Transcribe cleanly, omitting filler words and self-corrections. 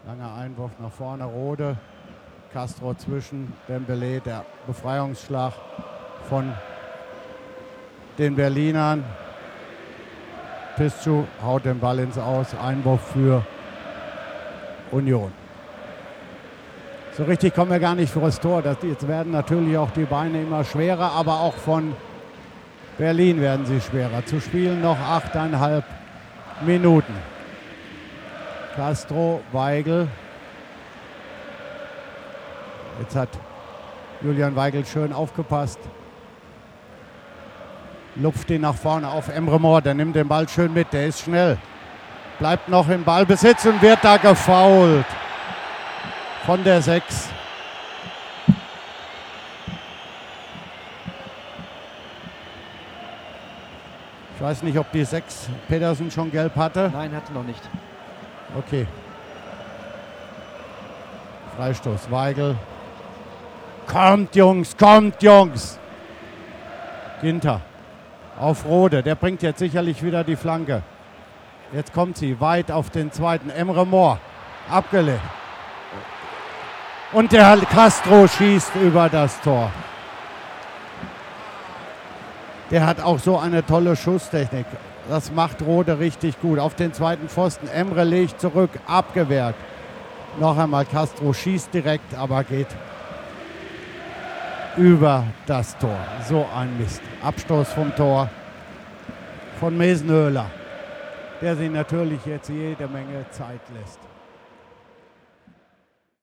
Langer Einwurf nach vorne, Rode. Castro zwischen, Dembélé, der Befreiungsschlag von den Berlinern. Piscu haut den Ball ins Aus, Einwurf für Union. So richtig kommen wir gar nicht vor das Tor. Jetzt werden natürlich auch die Beine immer schwerer, aber auch von Berlin werden sie schwerer. Zu spielen noch 8,5 Minuten. Castro, Weigl. Jetzt hat Julian Weigl schön aufgepasst. Lupft ihn nach vorne auf Emre Mor. Der nimmt den Ball schön mit. Der ist schnell. Bleibt noch im Ballbesitz und wird da gefoult. Von der 6. Ich weiß nicht, ob die 6 Pedersen schon gelb hatte. Nein, hatte noch nicht. Okay. Freistoß, Weigl. Kommt, Jungs, kommt, Jungs. Ginter auf Rode. Der bringt jetzt sicherlich wieder die Flanke. Jetzt kommt sie weit auf den zweiten. Emre Mor. Abgelegt. Und der Castro schießt über das Tor. Der hat auch so eine tolle Schusstechnik. Das macht Rode richtig gut. Auf den zweiten Pfosten. Emre legt zurück. Abgewehrt. Noch einmal Castro schießt direkt, aber geht über das Tor. So ein Mist. Abstoß vom Tor von Mesenhöhler, der sich natürlich jetzt jede Menge Zeit lässt.